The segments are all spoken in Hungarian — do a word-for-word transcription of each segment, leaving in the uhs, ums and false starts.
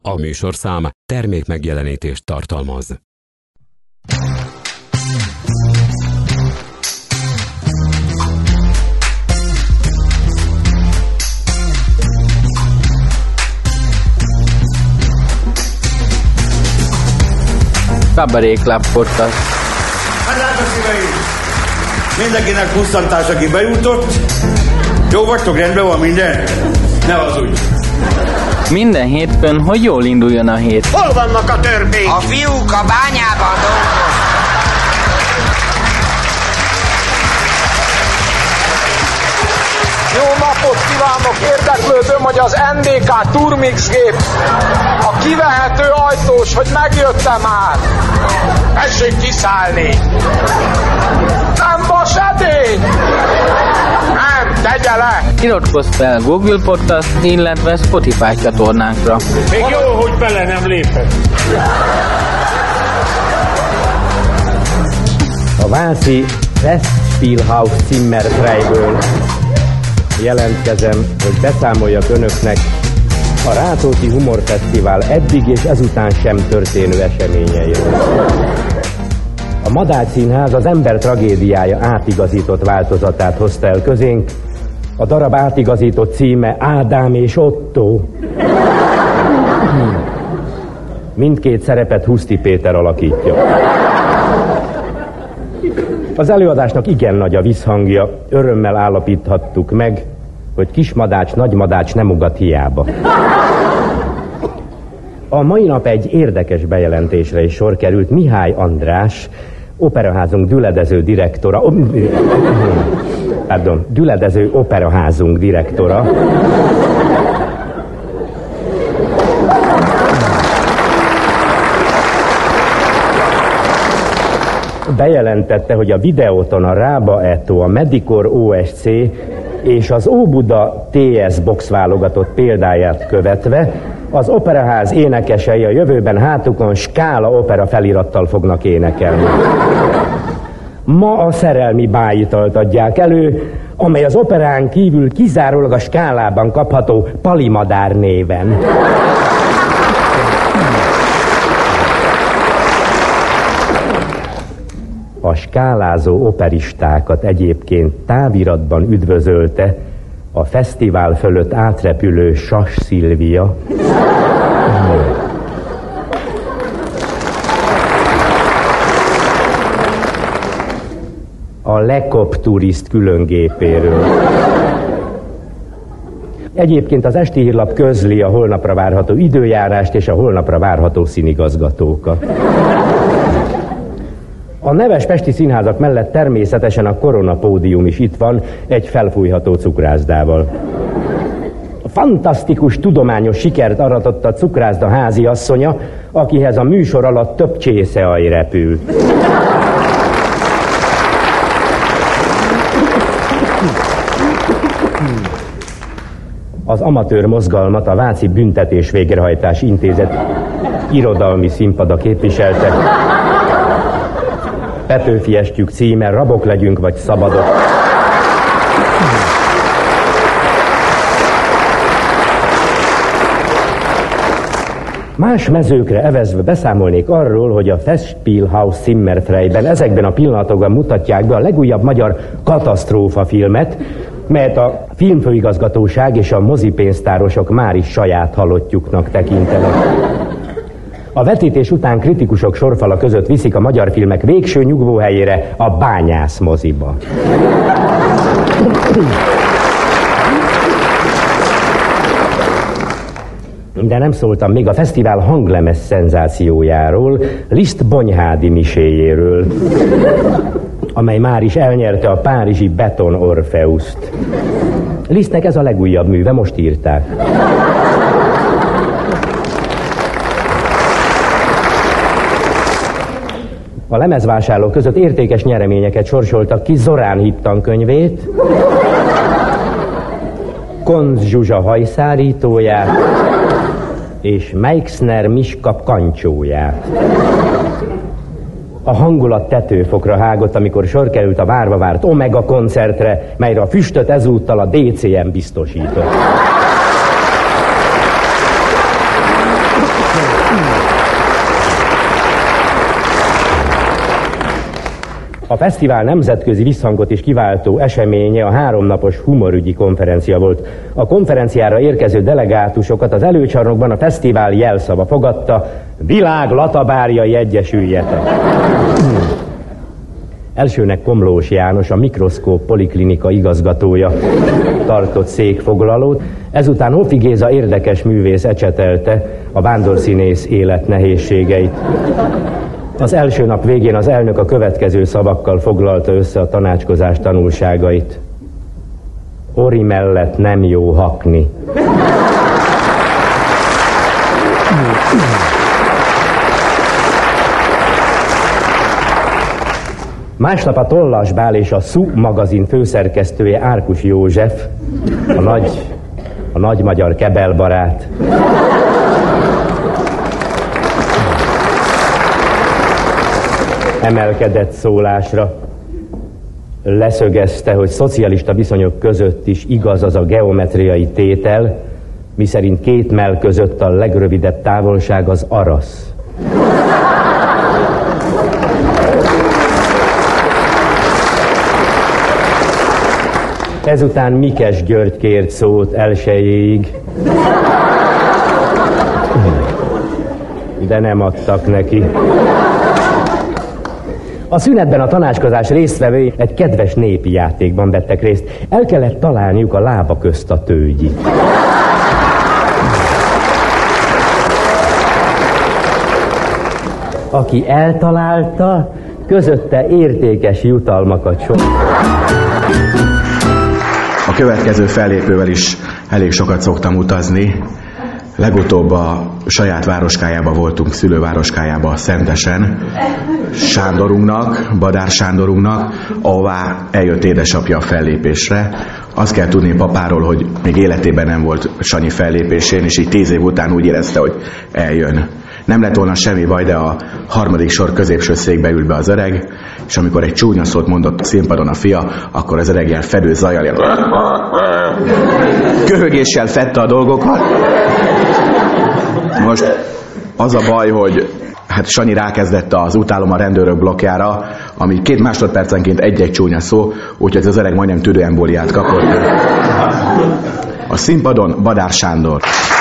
A műsorszám termékmegjelenítést tartalmaz. Cabaret Club Podcast. Hát drága szíveim! Mindenkinek pusztantás, aki bejutott. Jó vagytok, rendben van minden? Ne hazudj! Minden hétfőn, hogy jól induljon a hét. Hol vannak a törpék? A fiúk a bányában dolgoznak. Jó napot kívánok! Érdeklődöm, hogy az en dé ká Turmix gép a kivehető ajtós, hogy megjött-e már? Tessék kiszállni! Nem vas edény! Nem, tegye le! Iratkozz fel Google Podcast, illetve Spotify csatornánkra. Még jó, hogy bele nem lépett. A váci Festspielhaus Zimmerfreiből jelentkezem, hogy beszámoljak önöknek a Rátóti Humorfesztivál eddig és ezután sem történő eseményeiről. A Madács Színház az ember tragédiája átigazított változatát hozta el közénk. A darab átigazított címe Ádám és Otto. Mindkét szerepet Huszti Péter alakítja. Az előadásnak igen nagy a visszhangja, örömmel állapíthattuk meg, hogy kismadács, nagymadács nem ugat hiába. A mai nap egy érdekes bejelentésre is sor került. Mihály András, operaházunk düledező direktora, pardon, düledező operaházunk direktora, bejelentette, hogy a Videóton a Rába Eto, a Medikor o es cé és az Óbuda té es Box válogatott példáját követve az operaház énekesei a jövőben hátukon Skála opera felirattal fognak énekelni. Ma a szerelmi bájitalt adják elő, amely az operán kívül kizárólag a Skálában kapható Palimadár néven. A skálázó operistákat egyébként táviratban üdvözölte a fesztivál fölött átrepülő Sas Szilvia. A Lekop turiszt különgépéről. Egyébként az Esti Hírlap közli a holnapra várható időjárást és a holnapra várható színigazgatókat. A neves pesti színházak mellett természetesen a Koronapódium is itt van, egy felfújható cukrászdával. Fantasztikus tudományos sikert aratott a cukrászda háziasszonya, akihez a műsor alatt több csészeaj repül. Az amatőr mozgalmat a Váci Büntetés Végrehajtás Intézet irodalmi színpada képviselte. Petőfi estjük címe, rabok legyünk vagy szabadok. Más mezőkre evezve beszámolnék arról, hogy a Festspielhaus Zimmerfreiben ezekben a pillanatokban mutatják be a legújabb magyar katasztrófa filmet, melyet a filmfőigazgatóság és a mozipénztárosok már is saját halottjuknak tekintenek. A vetítés után kritikusok sorfala között viszik a magyar filmek végső nyugvóhelyére, a Bányász moziba. De nem szóltam még a fesztivál hanglemez szenzációjáról, Liszt Bonyhádi miséjéről, amely már is elnyerte a párizsi Beton Orfeuszt. Lisztnek ez a legújabb műve, most írták. A lemezvásárlók között értékes nyereményeket sorsoltak ki, Zorán hittankönyvét, Konz Zsuzsa hajszárítóját és Meixner Miskap kancsóját. A hangulat tetőfokra hágott, amikor sor került a várva várt Omega koncertre, melyre a füstöt ezúttal a dé cé em biztosított. A fesztivál nemzetközi visszhangot is kiváltó eseménye a háromnapos humorügyi konferencia volt. A konferenciára érkező delegátusokat az előcsarnokban a fesztivál jelszava fogadta: Világ latabárjai egyesüljetek! Elsőnek Komlós János, a Mikroszkóp Poliklinika igazgatója tartott székfoglalót, ezután Hofi Géza érdekes művész ecsetelte a vándorszínész élet nehézségeit. Az első nap végén az elnök a következő szavakkal foglalta össze a tanácskozás tanulságait. Ori mellett nem jó hakni. Másnap a Tollas Bál és a Szú magazin főszerkesztője Árkus József, a nagy, a nagy magyar kebelbarát, emelkedett szólásra. Leszögezte, hogy szocialista viszonyok között is igaz az a geometriai tétel, miszerint két mell között a legrövidebb távolság az arasz. Ezután Mikes György kért szót elsejéig, de nem adtak neki. A szünetben a tanácskozás résztvevői egy kedves népi játékban vettek részt. El kellett találniuk a lába közt a tőgyit. Aki eltalálta, közötte értékes jutalmakat sor. A következő fellépővel is elég sokat szoktam utazni. Legutóbb a saját városkájába voltunk, szülővároskájába, Szentesen, Sándorunknak, Badár Sándorunknak, ahová eljött édesapja a fellépésre. Azt kell tudni papáról, hogy még életében nem volt Sanyi fellépésén, és így tíz év után úgy érezte, hogy eljön. Nem lett volna semmi baj, de a harmadik sor középső székbe ült be az öreg, és amikor egy csúnya szót mondott a színpadon a fia, akkor az öreg ilyen fedő zajjal, ilyen köhögéssel fedte a dolgokat. Most az a baj, hogy hát Sanyi rákezdett az Utálom a rendőrök blokkjára, ami két másodpercenként egy-egy csúnya szó, úgyhogy az öreg majdnem tüdőembóliát kapott. A színpadon Badár Sándor.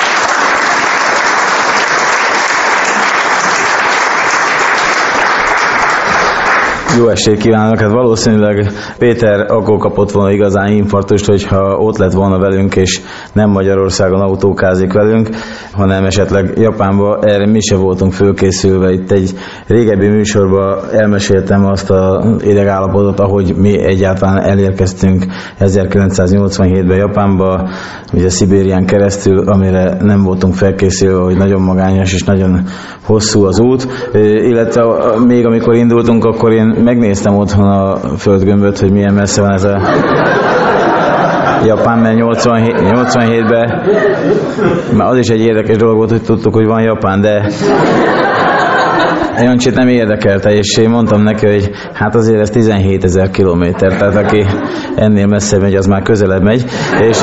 Jó estét kívánok! Hát valószínűleg Péter akkor kapott volna igazán infarktust, hogyha ott lett volna velünk, és nem Magyarországon autókázik velünk, hanem esetleg Japánban. Erre mi se voltunk fölkészülve. Itt egy régebbi műsorban elmeséltem azt az idegállapotot, ahogy mi egyáltalán elérkeztünk ezerkilencszáznyolcvanhétben Japánba, ugye Szibérián keresztül, amire nem voltunk felkészülve, hogy nagyon magányos és nagyon hosszú az út. Illetve még amikor indultunk, akkor én megnéztem otthon a földgömböt, hogy milyen messze van ez a Japán, mert nyolcvanhétben, már az is egy érdekes dolog volt, hogy tudtuk, hogy van Japán, de Jancsit nem érdekelte, és én mondtam neki, hogy hát azért ez tizenhétezer kilométer, tehát aki ennél messze megy, az már közelebb megy, és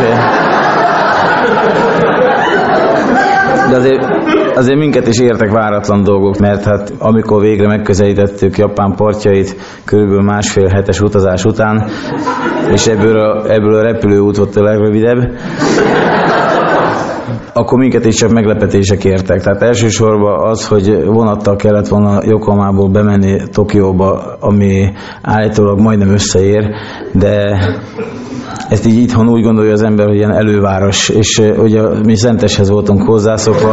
de azért, azért minket is értek váratlan dolgok, mert hát amikor végre megközelítettük Japán partjait körülbelül másfél hetes utazás után, és ebből a, ebből a repülőút volt a legrövidebb, akkor minket is csak meglepetések értek. Tehát elsősorban az, hogy vonattal kellett volna Yokohamából bemenni Tokióba, ami állítólag majdnem összeér, de ezt így itthon úgy gondolja az ember, hogy ilyen előváros, és ugye mi Szenteshez voltunk hozzászokva.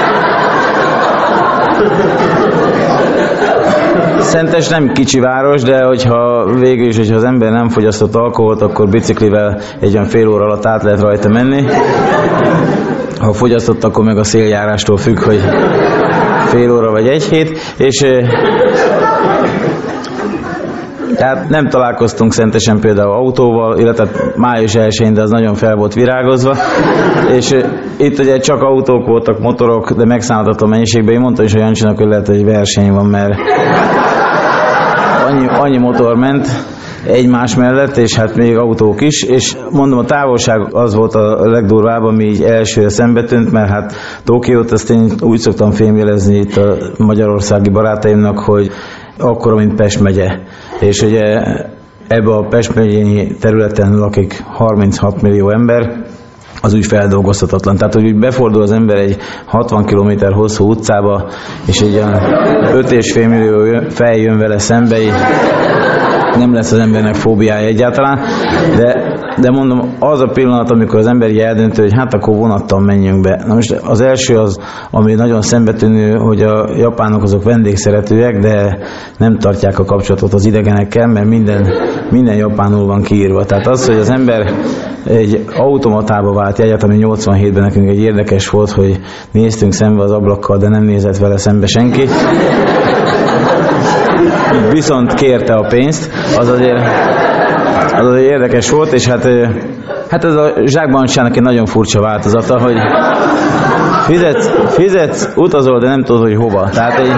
Szentes nem kicsi város, de hogyha végül is, hogyha az ember nem fogyasztott alkoholt, akkor biciklivel egy olyan fél óra alatt át lehet rajta menni. Ha fogyasztott, akkor meg a széljárástól függ, hogy fél óra vagy egy hét, és tehát nem találkoztunk Szentesen például autóval, illetve május elsején, de az nagyon fel volt virágozva, és itt ugye csak autók voltak, motorok, de megszámoltatlan mennyiségben. Én mondtam is a Jancsinak, hogy lehet, hogy verseny van, mert annyi, annyi motor ment egymás mellett, és hát még autók is, és mondom, a távolság az volt a legdurvább, ami így elsőre szembe tűnt, mert hát Tokiót azt én úgy szoktam fémjelezni itt a magyarországi barátaimnak, hogy akkora, mint Pest megye. És ugye ebbe a Pest megyei területen lakik harminchat millió ember, az úgy feldolgozhatatlan. Tehát, hogy úgy befordul az ember egy hatvan kilométer hosszú utcába, és egy öt és fél millió fej jön vele szembe, így nem lesz az embernek fóbiája egyáltalán, de, de mondom, az a pillanat, amikor az ember így eldöntő, hogy hát akkor vonattal menjünk be. Na most az első az, ami nagyon szembetűnő, hogy a japánok azok vendégszeretőek, de nem tartják a kapcsolatot az idegenekkel, mert minden, minden japánul van kiírva. Tehát az, hogy az ember egy automatába vált jegyet, ami nyolcvanhétben nekünk egy érdekes volt, hogy néztünk szembe az ablakkal, de nem nézett vele szembe senki. Viszont kérte a pénzt, az azért, az azért érdekes volt, és hát, hát ez a zsákbankcsának egy nagyon furcsa változata, hogy fizetsz, fizetsz, utazol, de nem tudod, hogy hova. Tehát egy,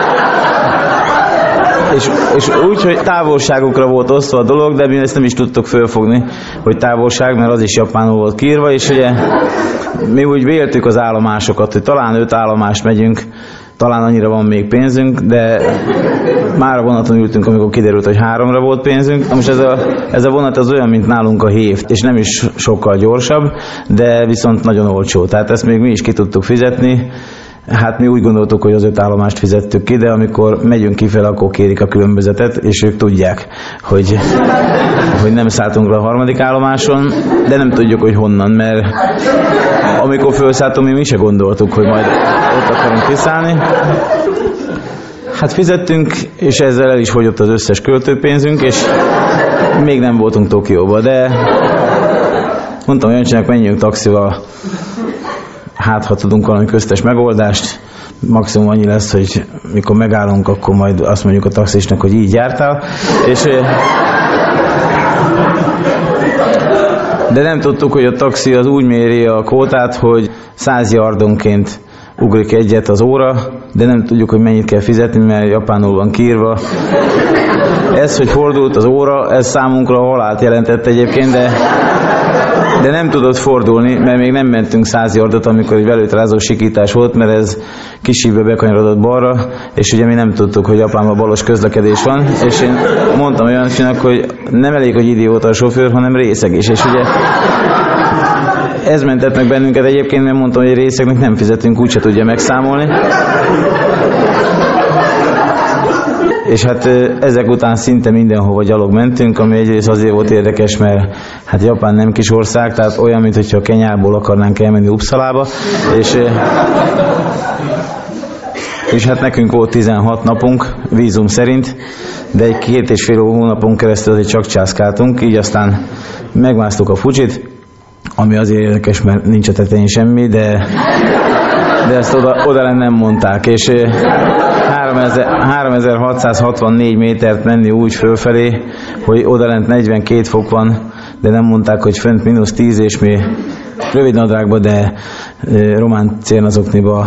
és, és úgy, hogy távolságukra volt osztva a dolog, de mi ezt nem is tudtuk fölfogni, hogy távolság, mert az is japánul volt kiírva, és ugye mi úgy véltük az állomásokat, hogy talán öt állomást megyünk, talán annyira van még pénzünk, de már a vonaton ültünk, amikor kiderült, hogy háromra volt pénzünk. Na most ez a, ez a vonat az olyan, mint nálunk a hév, és nem is sokkal gyorsabb, de viszont nagyon olcsó. Tehát ezt még mi is ki tudtuk fizetni. Hát mi úgy gondoltuk, hogy az öt állomást fizettük ki, de amikor megyünk kifele, akkor kérik a különbözetet, és ők tudják, hogy, hogy nem szálltunk le a harmadik állomáson, de nem tudjuk, hogy honnan, mert amikor felszálltunk, mi, mi se gondoltuk, hogy majd ott akarunk kiszállni. Hát fizettünk, és ezzel el is fogyott az összes költőpénzünk, és még nem voltunk Tokióba, de mondtam, Jancsinak, menjünk taxival, hát ha tudunk valami köztes megoldást, maximum annyi lesz, hogy mikor megállunk, akkor majd azt mondjuk a taxisnak, hogy így jártál, és de nem tudtuk, hogy a taxi az úgy méri a kvótát, hogy száz yardonként ugrik egyet az óra, de nem tudjuk, hogy mennyit kell fizetni, mert japánul van kiírva. Ez, hogy fordult az óra, ez számunkra a halált jelentett egyébként, de de nem tudott fordulni, mert még nem mentünk száz yardot, amikor egy velőtrázó sikítás volt, mert ez Kisibbe bekanyarodott balra, és ugye mi nem tudtuk, hogy Japánban balos közlekedés van, és én mondtam olyannak, hogy nem elég, hogy idióta a sofőr, hanem részeg is, és ugye ez mentett meg bennünket egyébként, mert mondtam, hogy részegnek nem fizetünk, úgyse tudja megszámolni. És hát ezek után szinte mindenhova gyalog mentünk, ami egyrészt azért volt érdekes, mert hát Japán nem kis ország, tehát olyan, mintha Kenyából akarnánk elmenni Uppsalába, és, és hát nekünk volt tizenhat napunk vízum szerint, de egy két és fél hónapon keresztül azért csak császkáltunk, így aztán megmásztuk a Fudzsit, ami azért érdekes, mert nincs a tetején semmi, de, de ezt oda, oda nem mondták, és háromezer-hatszázhatvannégy métert menni úgy fölfelé, hogy odalent negyvenkét fok van, de nem mondták, hogy fönt mínusz tíz, és mi rövid nadrágba, de román cérnazokniba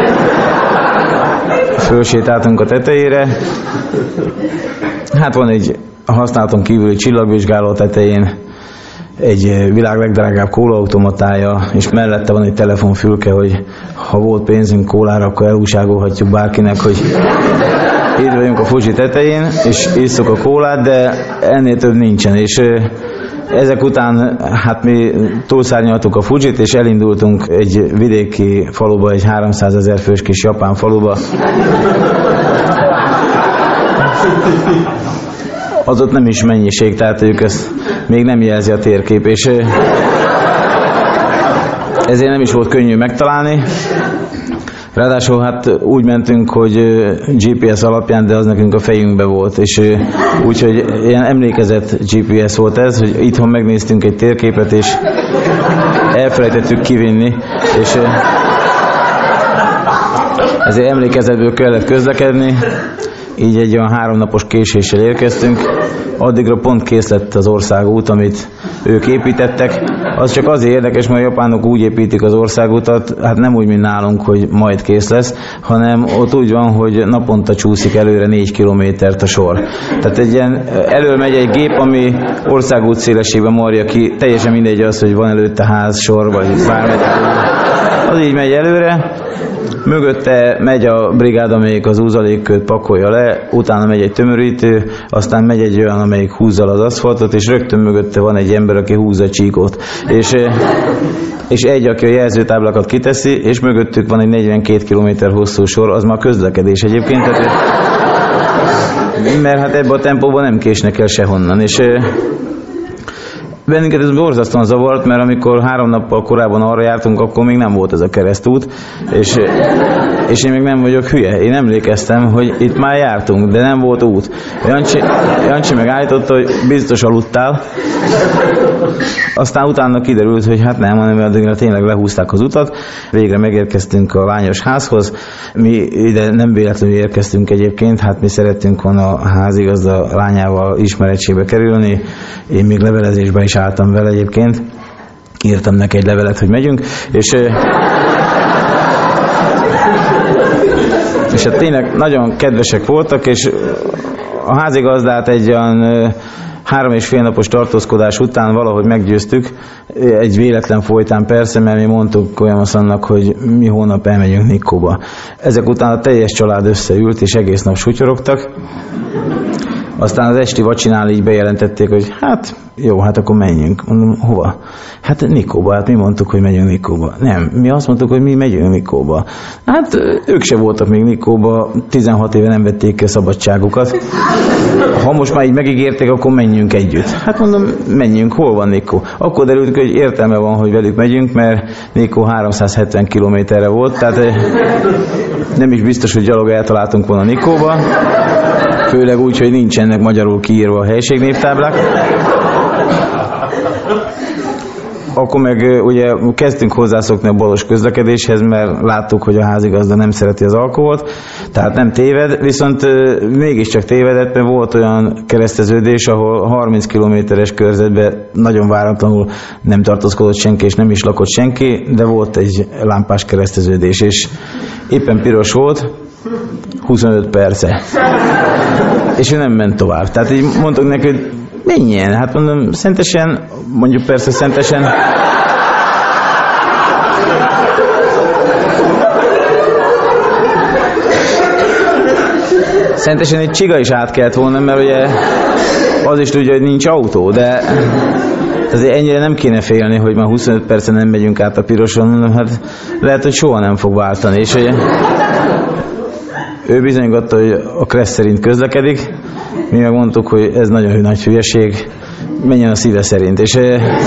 fölsétáltunk a tetejére. Hát van egy használaton kívüli csillagvizsgáló tetején, egy világ legdrágább kólaautomatája, és mellette van egy telefonfülke, hogy ha volt pénzünk kólára, akkor elújságolhatjuk bárkinek, hogy itt vagyunk a Fudzsi tetején, és isszuk a kólát, de ennél több nincsen, és ezek után hát mi túlszárnyaltuk a Fudzsit, és elindultunk egy vidéki faluba, egy háromszázezer fős kis japán faluba. Az ott nem is mennyiség, tehát ők ezt még nem jelzi a térkép, és ezért nem is volt könnyű megtalálni. Ráadásul hát úgy mentünk, hogy gé pé es alapján, de az nekünk a fejünkbe volt, és úgyhogy ilyen emlékezett gé pé es volt ez, hogy itthon megnéztünk egy térképet, és elfelejtettük kivinni, és ezért emlékezetből kellett közlekedni, így egy olyan háromnapos késéssel érkeztünk, addigra pont kész lett az országút, amit ők építettek. Az csak azért érdekes, mert a japánok úgy építik az országutat, hát nem úgy, mint nálunk, hogy majd kész lesz, hanem ott úgy van, hogy naponta csúszik előre négy kilométert a sor. Tehát egy ilyen, elől megy egy gép, ami országút szélességben marja ki, teljesen mindegy az, hogy van előtte ház, sor, vagy bármit. Az így megy előre, mögötte megy a brigád, amelyik az úzalékkőt pakolja le, utána megy egy tömörítő, aztán megy egy olyan, amelyik húzza az aszfaltot, és rögtön mögötte van egy ember, aki húzza a csíkot. És, és egy, aki a jelzőtáblákat kiteszi, és mögöttük van egy negyvenkét kilométer hosszú sor, az már közlekedés egyébként, tehát, mert hát ebben a tempóban nem késnek el sehonnan. És bennünket ez borzasztóan zavart, mert amikor három nappal korábban arra jártunk, akkor még nem volt ez a keresztút, és, és én még nem vagyok hülye. Én emlékeztem, hogy itt már jártunk, de nem volt út. Jancsi, Jancsi meg állította, hogy biztos aludtál. Aztán utána kiderült, hogy hát nem, hanem addigra tényleg lehúzták az utat. Végre megérkeztünk a Lányos házhoz. Mi ide nem véletlenül érkeztünk egyébként, hát mi szerettünk volna a házigazda lányával ismeretségbe kerülni. Én még levelezésben is álltam vele egyébként. Írtam neki egy levelet, hogy megyünk, és és hát tényleg nagyon kedvesek voltak, és a házigazdát egy olyan három és fél napos tartózkodás után valahogy meggyőztük, egy véletlen folytán persze, mert mi mondtuk Kolyamaszannak, hogy mi hónap elmegyünk Nikóba. Ezek után a teljes család összeült, és egész nap sutyorogtak. Aztán az esti vacsinál így bejelentették, hogy hát jó, hát akkor menjünk. Mondom, hova? Hát Nikóba, hát mi mondtuk, hogy megyünk Nikóba. Nem, mi azt mondtuk, hogy mi megyünk Nikóba. Hát ők se voltak még Nikóba, tizenhat éve nem vették ki a szabadságukat. Ha most már így megígérték, akkor menjünk együtt. Hát mondom, menjünk, hol van Nikó? Akkor derült ki, hogy értelme van, hogy velük megyünk, mert Nikó háromszázhetven kilométerre volt, tehát nem is biztos, hogy gyalog eltaláltunk volna Nikóba. Főleg úgy, hogy nincsenek magyarul kiírva a helységnévtáblák. Akkor meg ugye kezdtünk hozzászokni a balos közlekedéshez, mert láttuk, hogy a házigazda nem szereti az alkoholt, tehát nem téved, viszont mégiscsak tévedett, mert volt olyan kereszteződés, ahol harminc kilométeres körzetben nagyon váratlanul nem tartózkodott senki, és nem is lakott senki, de volt egy lámpás kereszteződés, és éppen piros volt, huszonöt perce. És ő nem ment tovább. Tehát így mondtuk neki, hogy menjen. Hát mondom, Szentesen, mondjuk persze Szentesen. Szentesen egy csiga is át kellett volna, mert ugye az is tudja, hogy nincs autó, de azért ennyire nem kéne félni, hogy már huszonöt percen nem megyünk át a piroson, mondom, hát lehet, hogy soha nem fog váltani. És ugye ő bizonygatta, hogy a Kressz szerint közlekedik, mi meg mondtuk, hogy ez nagyon nagy hülyeség, menjen a szíve szerint. És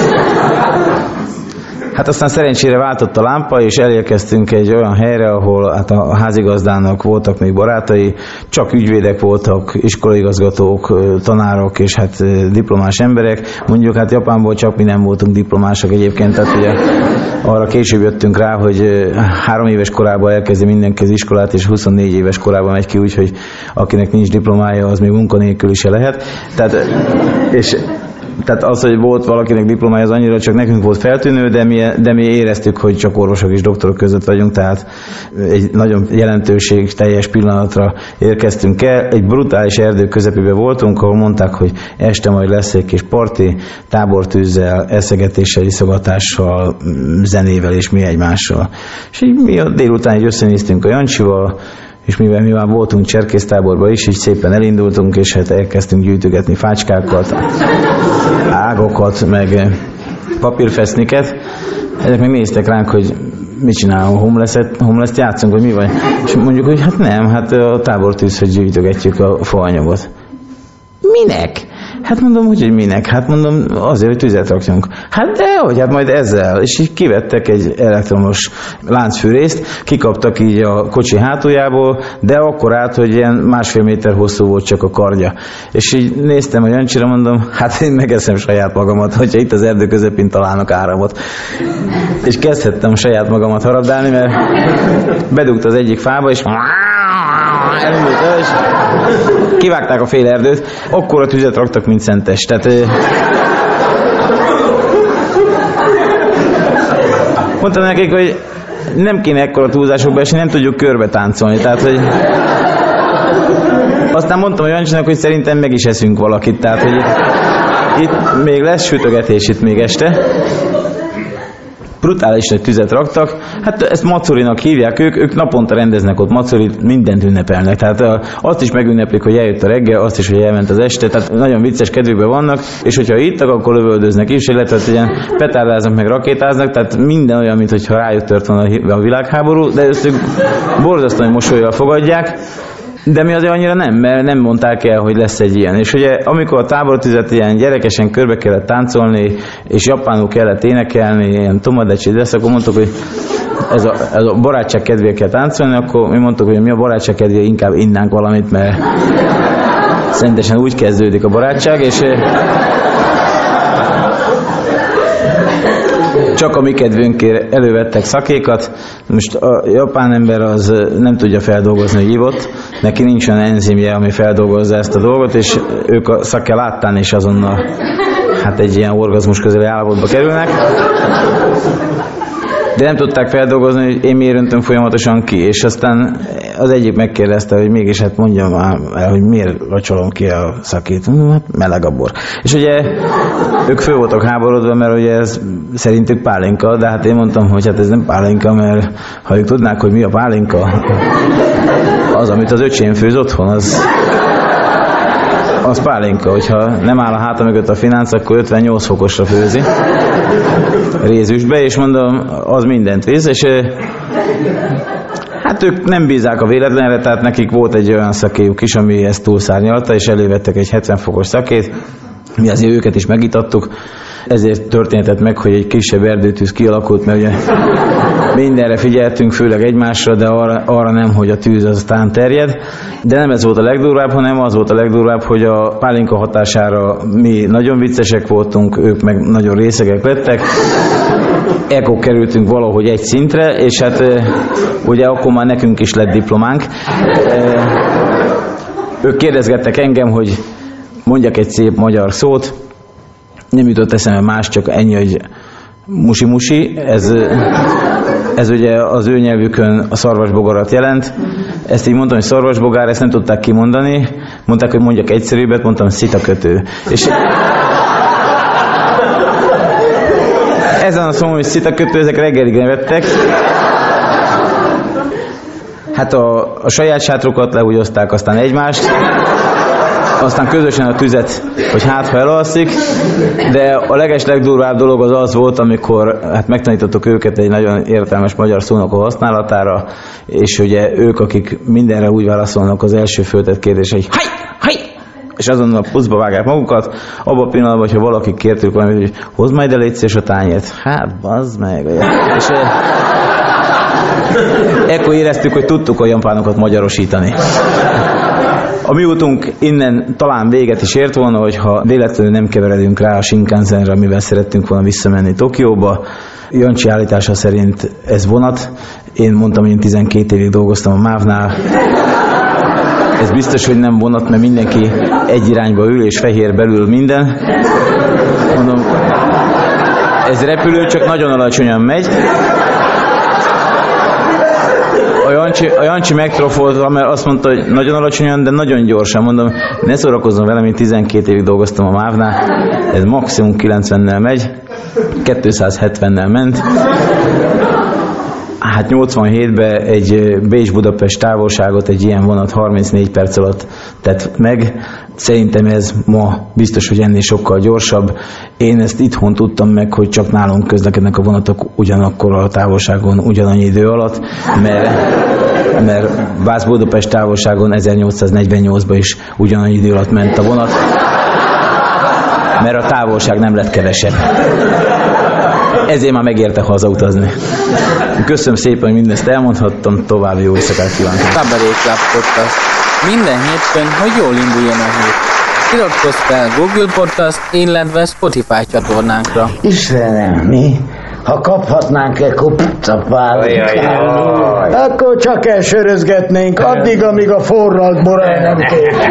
hát aztán szerencsére váltott a lámpa, és elérkeztünk egy olyan helyre, ahol hát a házigazdának voltak még barátai, csak ügyvédek voltak, iskolaigazgatók, tanárok, és hát diplomás emberek. Mondjuk hát Japánból csak mi nem voltunk diplomások egyébként, tehát ugye arra később jöttünk rá, hogy három éves korában elkezdi mindenki az iskolát, és huszonnégy éves korában megy ki, úgyhogy akinek nincs diplomája, az még munkanélkül is lehet. Tehát, és Tehát az, hogy volt valakinek diplomája, az annyira csak nekünk volt feltűnő, de mi, de mi éreztük, hogy csak orvosok és doktorok között vagyunk, tehát egy nagyon jelentőség teljes pillanatra érkeztünk el. Egy brutális erdő közepébe voltunk, ahol mondták, hogy este majd lesz egy kis parti, tábortűzzel, eszegetéssel, iszogatással, zenével és mi egymással. És így mi a délután így összenéztünk a Jancsival, és mivel mi már voltunk cserkésztáborban is, így szépen elindultunk, és hát elkezdtünk gyűjtögetni fácskákat, ágokat, meg papírfeszniket. Ezek meg néztek ránk, hogy mit csinálunk, homeless-t játszunk, vagy mi vagy? És mondjuk, hogy hát nem, hát a tábortűzhöz gyűjtögetjük a faanyagot. Minek? Hát mondom, hogy, hogy minek? Hát mondom, azért, hogy tüzet rakjunk. Hát de, hogy hát majd ezzel. És így kivettek egy elektromos láncfűrészt, kikaptak így a kocsi hátuljából, de akkor át, hogy ilyen másfél méter hosszú volt csak a kardja. És így néztem a Jancsira, mondom, hát én megeszem saját magamat, hogyha itt az erdő közepén találnak áramot. És kezdhettem saját magamat harabdálni, mert bedugta az egyik fába, és elindult el, és kivágták a fél erdőt, akkora tüzet raktak, mint Szentes. Tehát, mondtam nekik, hogy nem kéne ekkora túlzásokba esni, nem tudjuk körbe táncolni. Tehát, hogy aztán mondtam a Jancsinak, hogy szerintem meg is eszünk valakit. Tehát, hogy itt, itt még lesz sütögetés itt még este. brutális nagy tüzet raktak. Hát ezt macorinak hívják, ők, ők naponta rendeznek ott macorit, mindent ünnepelnek. Tehát azt is megünneplik, hogy eljött a reggel, azt is, hogy elment az este, tehát nagyon vicces kedvükben vannak, és hogyha ittak, akkor lövöldöznek is, illetve ilyen petárdáznak meg rakétáznak, tehát minden olyan, mintha rájuk tört volna a világháború, de ezt ők borzasztóan mosollyal fogadják. De mi azért annyira nem, mert nem mondták el, hogy lesz egy ilyen. És ugye amikor a tábortüzet ilyen gyerekesen körbe kellett táncolni, és japánul kellett énekelni, ilyen tomodachi lesz, akkor mondtuk, hogy ez a, ez a barátság kedvéért kell táncolni, akkor mi mondtuk, hogy mi a barátság kedvéért inkább innánk valamit, mert szentesen úgy kezdődik a barátság, és csak a mi kedvünkért elővettek szakékat. Most a japán ember az nem tudja feldolgozni, hogy ivott, neki nincs olyan enzimje, ami feldolgozza ezt a dolgot, és ők a szake láttán is azonnal hát egy ilyen orgazmus közeli állapotba kerülnek. De nem tudták feldolgozni, hogy én miért öntöm folyamatosan ki, és aztán az egyik megkérdezte, hogy mégis hát mondjam már el, hogy miért locsolom ki a szakét. Hát meleg a bor. És ugye ők fő voltak háborodva, mert ugye ez szerintük pálinka, de hát én mondtam, hogy hát ez nem pálinka, mert ha ők tudnák, hogy mi a pálinka, az, amit az öcsém főz otthon, az... az pálinka, hogyha nem áll a háta mögött a finánc, akkor ötvennyolc fokosra főzi rézüstbe, és mondom, az mindent visz, és hát ők nem bízák a véletlenre, tehát nekik volt egy olyan szakéjuk is, ami ezt túlszárnyalta, és elővettek egy hetven fokos szakét, mi azért őket is megitattuk, ezért történhetett meg, hogy egy kisebb erdőtűz kialakult, mert ugye mindenre figyeltünk, főleg egymásra, de arra, arra nem, hogy a tűz aztán terjed. De nem ez volt a legdurvább, hanem az volt a legdurvább, hogy a pálinka hatására mi nagyon viccesek voltunk, ők meg nagyon részegek lettek. Ekkor kerültünk valahogy egy szintre, és hát ugye akkor már nekünk is lett diplománk. Ők kérdezgettek engem, hogy mondjak egy szép magyar szót, nem jutott eszembe más, csak ennyi, hogy musi-musi, ez, ez ugye az ő nyelvükön a szarvasbogarat jelent. Ezt így mondtam, hogy szarvasbogár, ezt nem tudták kimondani, mondták, hogy mondjak egyszerűbbet, mondtam, szitakötő. És ezen a szó, hogy szitakötő, ezek reggelig nevettek. Hát a, a saját sátrukat lehúgyozták, aztán egymást, aztán közösen a tüzet, hogy hát ha elalszik, de a legeslegdurvább dolog az az volt, amikor hát megtanítottuk őket egy nagyon értelmes magyar szónak a használatára, és ugye ők, akik mindenre úgy válaszolnak az első föltett kérdésre, hogy haj, haj, és azonnal puszba vágják magukat, abban a pillanatban, hogyha valaki kértük valamit, hogy hozd majd el légy a tányért. Hát, bazd meg. És ekkor éreztük, hogy tudtuk a japánokat magyarosítani. A mi útunk innen talán véget is ért volna, hogyha véletlenül nem keveredünk rá a Shinkansenre, amivel szerettünk volna visszamenni Tokióba. Jancsi állítása szerint ez vonat. Én mondtam, hogy én tizenkét évig dolgoztam a mávnál. Ez biztos, hogy nem vonat, mert mindenki egy irányba ül, és fehér belül minden. Mondom, ez repülő, csak nagyon alacsonyan megy. A Jancsi, a Jancsi megtrofolta, mert azt mondta, hogy nagyon alacsonyan, de nagyon gyorsan. Mondom, ne szórakozzon velem, én tizenkét évig dolgoztam a mávnál, ez maximum kilencvennel megy, kétszázhetvennel ment. Hát nyolcvanhétben egy Bécs-Budapest távolságot egy ilyen vonat harmincnégy perc alatt tett meg. Szerintem ez ma biztos, hogy ennél sokkal gyorsabb. Én ezt itthon tudtam meg, hogy csak nálunk közlekednek a vonatok ugyanakkor a távolságon, ugyanannyi idő alatt, mert, mert Vász-Budapest távolságon ezernyolcszáznegyvennyolcban is ugyanannyi idő alatt ment a vonat, mert a távolság nem lett kevesebb. Ezért már megérte hazautazni. Köszönöm szépen, hogy mindezt elmondhattam, további jó éjszakát kívánok. Kabaré Club Podcast. Minden hétfőn, hogy jól induljon a hét. Iratkozz fel Google Podcast, illetve Spotify csatornánkra. Istenem, mi? Ha kaphatnánk-e kupcapálinkát, akkor csak elsörözgetnénk, addig, amíg a forralt bor el nem készül.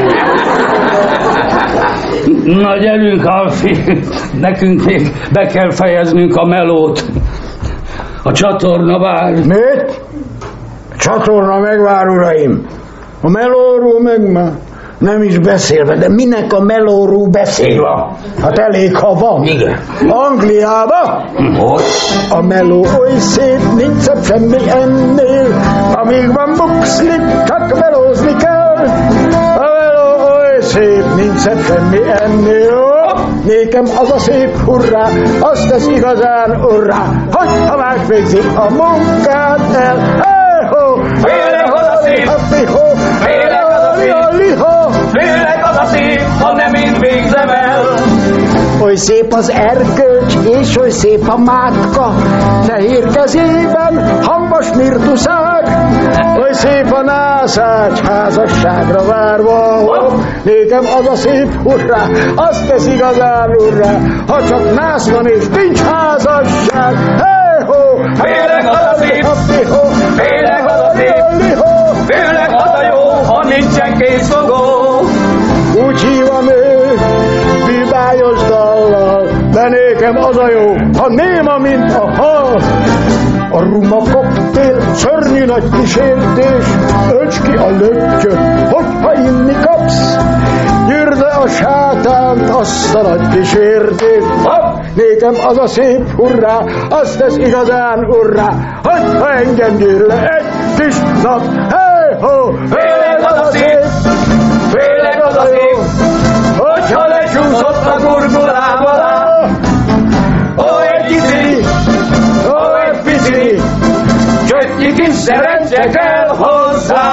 Na gyerünk, Alfi, nekünk még be kell fejeznünk a melót. A csatorna vár. Mit? A csatorna megvár, uraim. A melóról meg már. Nem is beszélve, de minek a melóról beszél? Hát elég, ha van. Igen. Angliába? Hogy? A meló oly szép, nincs szebb semmi ennél. Amíg van bukszli, csak melózni kell. A meló oly szép, nincs szebb semmi ennél. Nékem az a szép hurrá, azt tesz igazán urrá, hogy ha más végzi a munkát el. Hey-ho! Félek az a szép, félek az a szép, félek az a szép, ha nem én végzem el. Oly szép az erkölcs, és oly szép a mátka, fehér kezében hambas mirtuszág. Oly szép a nászács, házasságra várva. Nékem az a szép hurrá, azt tesz igazán urrá, ha csak nász van és nincs házasság. Hey-ho! Félek az a szép, félek az a szép, félek az a jó, ha nincsen készfogó. Úgy hívom ő, bűbályos dallal, de nékem az a jó, ha néma, mint a hal. A ruma koktél, szörnyű nagy kísértés, ölts ki a löttyöt, hogyha inni kapsz. Gyűrde a sátánt, azt a nagy kísértés. Hopp, nékem az a szép hurrá, azt tesz igazán urrá, hogyha engem gyűr le egy kis nap. Hey-ho! Félek az a szép, félek az a szép, hogyha lecsúszott a gurgulába. Ó, egy kicsi, ó, egy pici, csöttyi kis szerencse kell hozzá.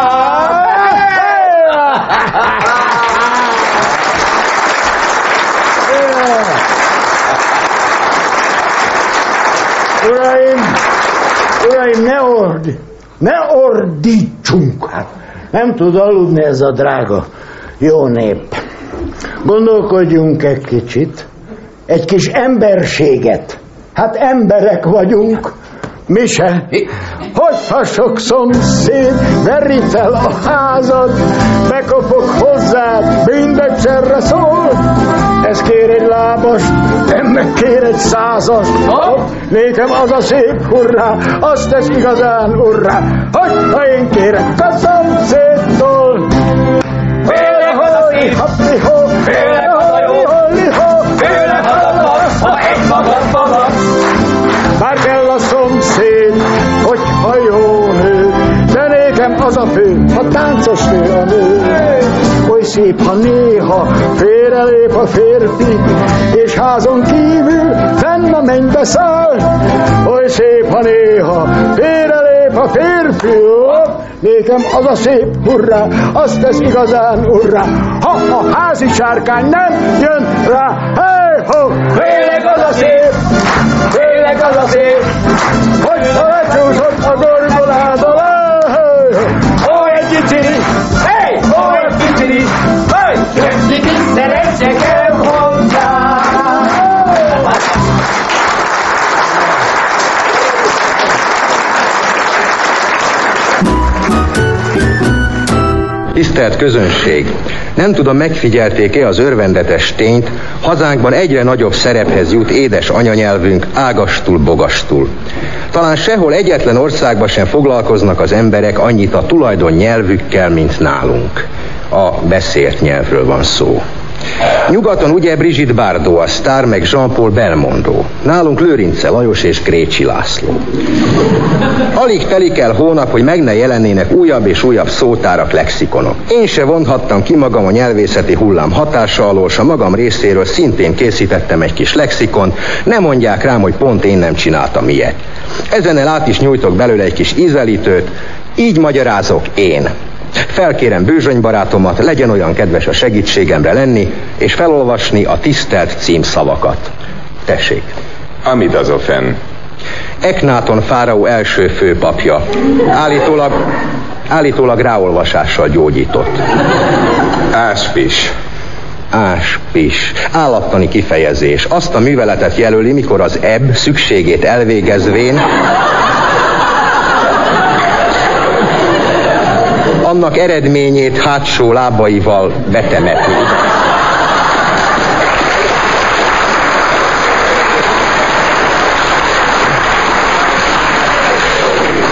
Uraim, uraim, ne ordi, ne ordítsunk! Hát, nem tud aludni ez a drága jó nép. Gondolkodjunk egy kicsit, egy kis emberséget. Hát emberek vagyunk, mi se. Hogyha sok szomszéd veri fel a házad, bekopok hozzád, mindegyszerre szól. Ez kér egy lábast, ennek kér egy százast. Nékem az a szép hurrá, azt tesz igazán urrá, hogy ha én kérek a szomszédtól. Félek az a szép, félek az a jó, félek az a kasz, ha egy magad magad. Bár kell a szomszéd, hogyha jó nő, de nékem az a fő, a táncos nő a nő. Oly szép, ha néha félrelép a férfi, és házon kívül fenn a mennybe száll. Oly szép, ha néha félrelép a férfi, nékem az a szép hurrá, azt tesz igazán urrá, ha a házi sárkány nem jön rá. Hey-ho! Félek az a szép, félek az a szép, hogy ha lecsúszott a gorgolába. Ó, egy kicsi, hey, ó, egy kicsi, hey, csöttyi kis szerencse kell hozzá. Tisztelt közönség! Nem tudom, megfigyelték-e az örvendetes tényt, hazánkban egyre nagyobb szerephez jut édes anyanyelvünk, ágastul, bogastul. Talán sehol egyetlen országban sem foglalkoznak az emberek annyit a tulajdon nyelvükkel, mint nálunk. A beszélt nyelvről van szó. Nyugaton ugye Brigitte Bardot a sztár, meg Jean-Paul Belmondo. Nálunk Lőrince Lajos és Grécsi László. Alig telik el hónap, hogy meg ne jelennének újabb és újabb szótárak, lexikonok. Én se vonhattam ki magam a nyelvészeti hullám hatása alól, s a magam részéről szintén készítettem egy kis lexikont, ne mondják rám, hogy pont én nem csináltam ilyet. Ezennel át is nyújtok belőle egy kis ízelítőt, így magyarázok én. Felkérem Bőzsöny barátomat, legyen olyan kedves a segítségemre lenni, és felolvasni a tisztelt címszavakat. Tessék. Amidazofen. Eknáton fáraó első főpapja. Állítólag, állítólag ráolvasással gyógyított. Áspis. Áspis. Állattani kifejezés. Azt a műveletet jelöli, mikor az ebb szükségét elvégezvén annak eredményét hátsó lábaival betemetni.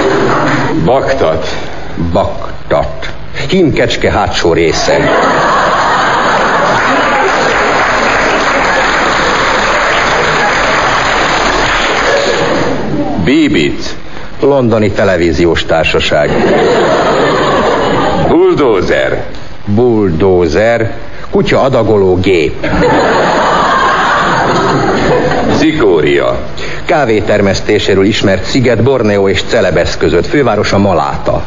Baktat. Baktat. Hímkecske hátsó része. Bibit. Londoni televíziós társaság. Bulldozer. Bulldozer. Kutya adagoló gép. Cikória. Kávétermesztéséről ismert sziget Borneo és Celebesz között. Fővárosa Maláta.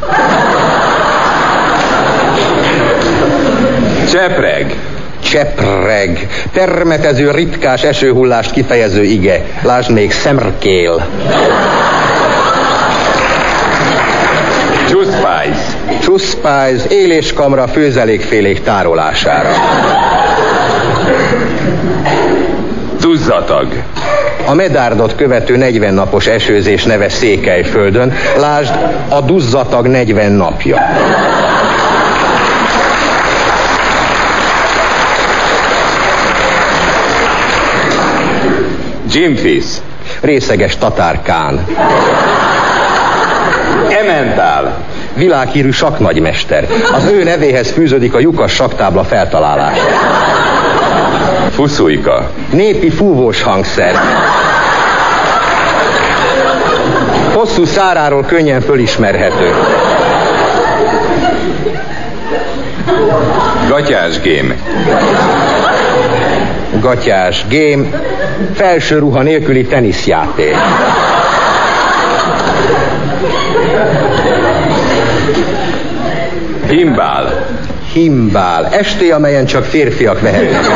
Csepreg. Csepreg. Termetező, ritkás esőhullást kifejező ige. Lásd még szemrkél. Csuszpájz. Csuszpájz. Éléskamra főzelékfélék tárolására. Duzzatag. A Medárdot követő negyven napos esőzés neve Székelyföldön. Lásd, a duzzatag negyven napja. Gyimfis. Részeges tatárkán. Emmentál. Világhírű sakknagymester. Az ő nevéhez fűződik a lyukas sakktábla feltalálása. Fuszujka. Népi fúvós hangszer. Hosszú száráról könnyen fölismerhető. Gatyásgém. Gatyásgém. Felső ruha nélküli teniszjáték. Himbál. Himbál. Esté, amelyen csak férfiak vehetnek.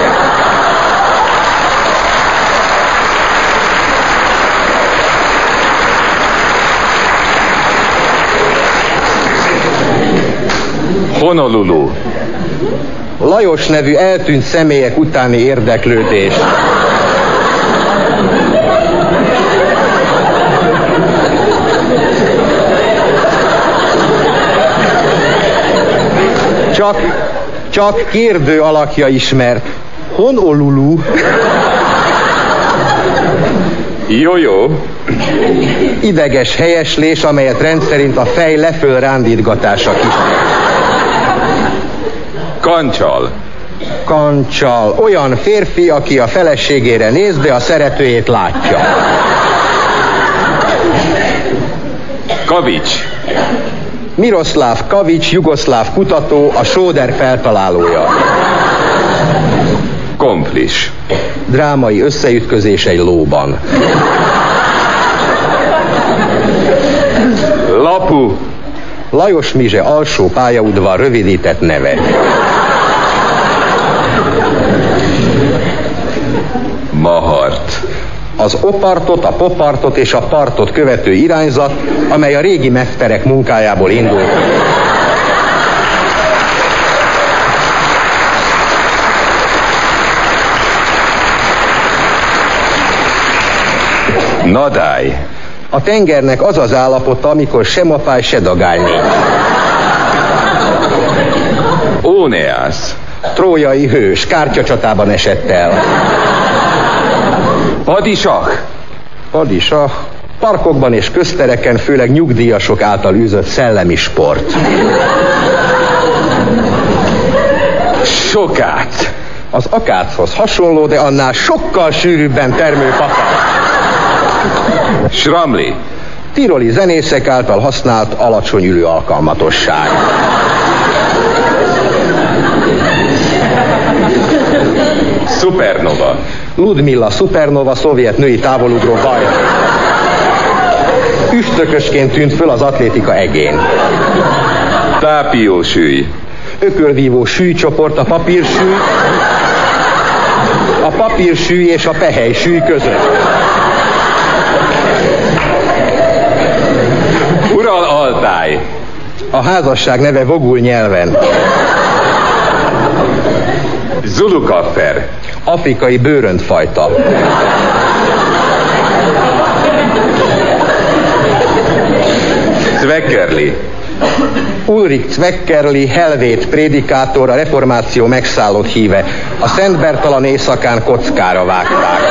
Honolulu. Lajos nevű eltűnt személyek utáni érdeklődés. Csak, csak kérdő alakja ismert. Honolulu. Jó, jó. Ideges helyeslés, amelyet rendszerint a fej leföl rándítgatása kísér. Kancsal. Kancsal. Olyan férfi, aki a feleségére néz, de a szeretőjét látja. Kavics. Miroslav Kavics, jugoszláv kutató, a sóder feltalálója. Komplis. Drámai összeütközés egy lóban. Lapu. Lajos Mizse alsó pályaudvar rövidített neve. Mahart. Az opartot, a popartot és a partot követő irányzat, amely a régi mefterek munkájából indult. Nadály. A tengernek az az állapota, amikor se mapály, se dagály nincs. Óneász. Trójai hős, kártyacsatában esett el. Padisah. Padisah. Parkokban és köztereken főleg nyugdíjasok által űzött szellemi sport. Sokác. Az akáchoz hasonló, de annál sokkal sűrűbben termő patak. Sramli. Tiroli zenészek által használt alacsony ülő alkalmatosság. Supernova. Ludmilla Supernova, szovjet női távolugró bajnok. Üstökösként tűnt föl az atlétika egén. Tápiósűj. Ökölvívó sűjcsoport a papírsűj, a papírsűj és a pehely között. Ural Altáj. A házasság neve vogul nyelven. Zulukaffer. Afrikai bőröntfajta. Zweckerli. Ulrich Zweckerli, helvét prédikátor, a reformáció megszállott híve. A Szent Bertalan éjszakán kockára vágták.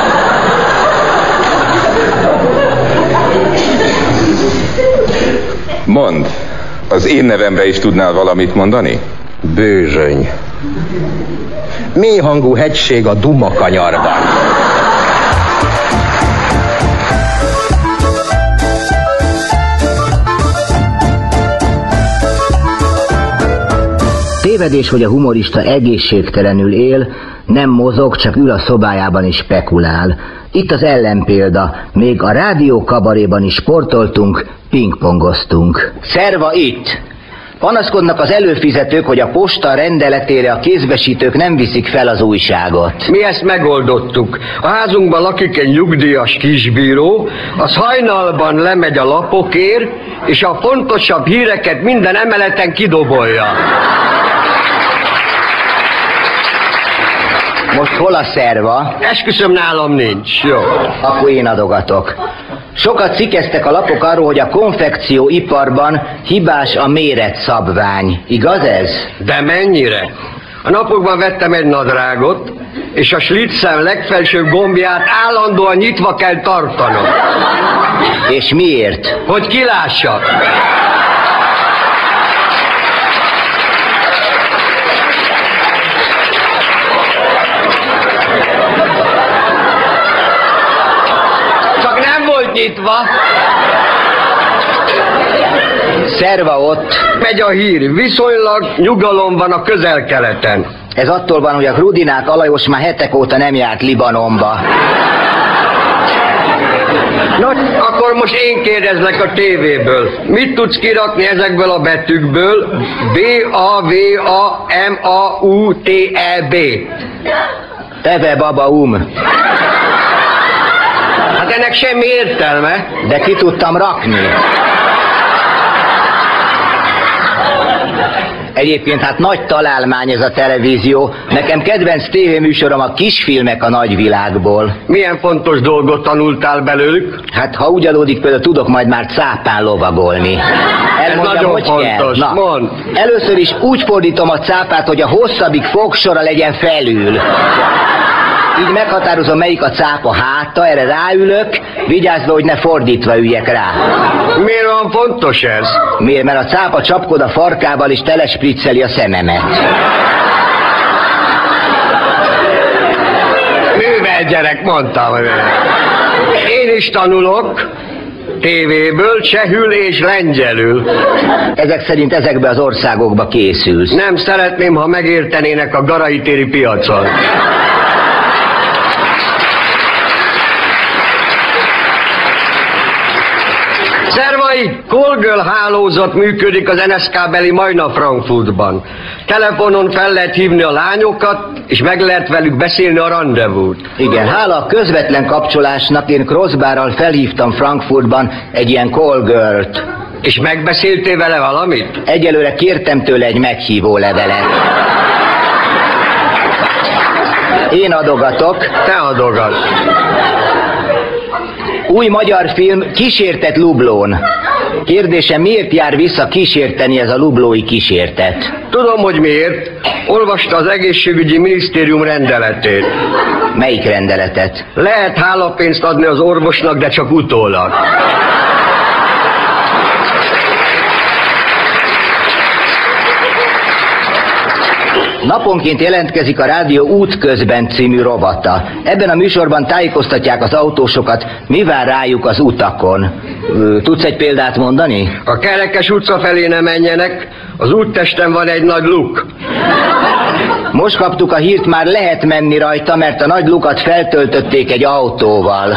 Mondd, az én nevemre is tudnál valamit mondani? Bőzsöny. Mélyhangú hegység a Duma kanyarban. Tévedés, hogy a humorista egészségtelenül él, nem mozog, csak ül a szobájában és spekulál. Itt az ellenpélda, még a rádió kabaréban is sportoltunk, pingpongoztunk. Szerva itt! Panaszkodnak az előfizetők, hogy a posta rendeletére a kézbesítők nem viszik fel az újságot. Mi ezt megoldottuk. A házunkban lakik egy nyugdíjas kisbíró, az hajnalban lemegy a lapokért, és a fontosabb híreket minden emeleten kidobolja. Most hol a szerva? Esküszöm, nálam nincs. Jó. Akkor én adogatok. Sokat cikkeztek a lapok arról, hogy a konfekcióiparban hibás a méretszabvány. Igaz ez? De mennyire? A napokban vettem egy nadrágot, és a slitzem legfelsőbb gombját állandóan nyitva kell tartanom. És miért? Hogy kilássak. Nyitva. Szerva ott. Megy a hír, viszonylag nyugalom van a Közel-Keleten. Ez attól van, hogy a Grudinák Alajos már hetek óta nem járt Libanonba. Na, akkor most én kérdezlek a tévéből. Mit tudsz kirakni ezekből a betűkből? B A V A M A U T E B. Teve baba um. Hát ennek semmi értelme. De ki tudtam rakni. Egyébként hát nagy találmány ez a televízió. Nekem kedvenc tévéműsorom a Kisfilmek a nagyvilágból. Milyen fontos dolgot tanultál belőlük? Hát ha úgy adódik, például tudok majd már cápán lovagolni. Elmondjam, ez nagyon hogy fontos. Na, mond. Először is úgy fordítom a cápát, hogy a hosszabbik fogsora legyen felül. Így meghatározom, melyik a cápa háta, erre ráülök, vigyázva, hogy ne fordítva üljek rá. Miért van fontos ez? Miért? Mert a cápa csapkod a farkával és telespricceli a szememet. Művel gyerek, mondtam. Én is tanulok tévéből, csehül és lengyelül. Ezek szerint ezekbe az országokba készülsz. Nem szeretném, ha megértenének a garai téri piacon. Szervai, Call Girl hálózat működik az en es ká-beli Majna Frankfurtban. Telefonon fel lehet hívni a lányokat, és meg lehet velük beszélni a rendezvút. Igen, hála a közvetlen kapcsolásnak én Crossbarral felhívtam Frankfurtban egy ilyen Call Girl-t. És megbeszéltél vele valamit? Egyelőre kértem tőle egy meghívó levelet. Én adogatok. Te adogatsz. Új magyar film Kísértet Lublón. Kérdésem, miért jár vissza kísérteni ez a lublói kísértet? Tudom, hogy miért. Olvasta az egészségügyi minisztérium rendeletét. Melyik rendeletet? Lehet hálapénzt adni az orvosnak, de csak utólag. Naponként jelentkezik a rádió Útközben című rovata. Ebben a műsorban tájékoztatják az autósokat, mi vár rájuk az utakon. Tudsz egy példát mondani? A Kerekes utca felé ne menjenek, az úttesten van egy nagy luk. Most kaptuk a hírt, már lehet menni rajta, mert a nagy lukat feltöltötték egy autóval.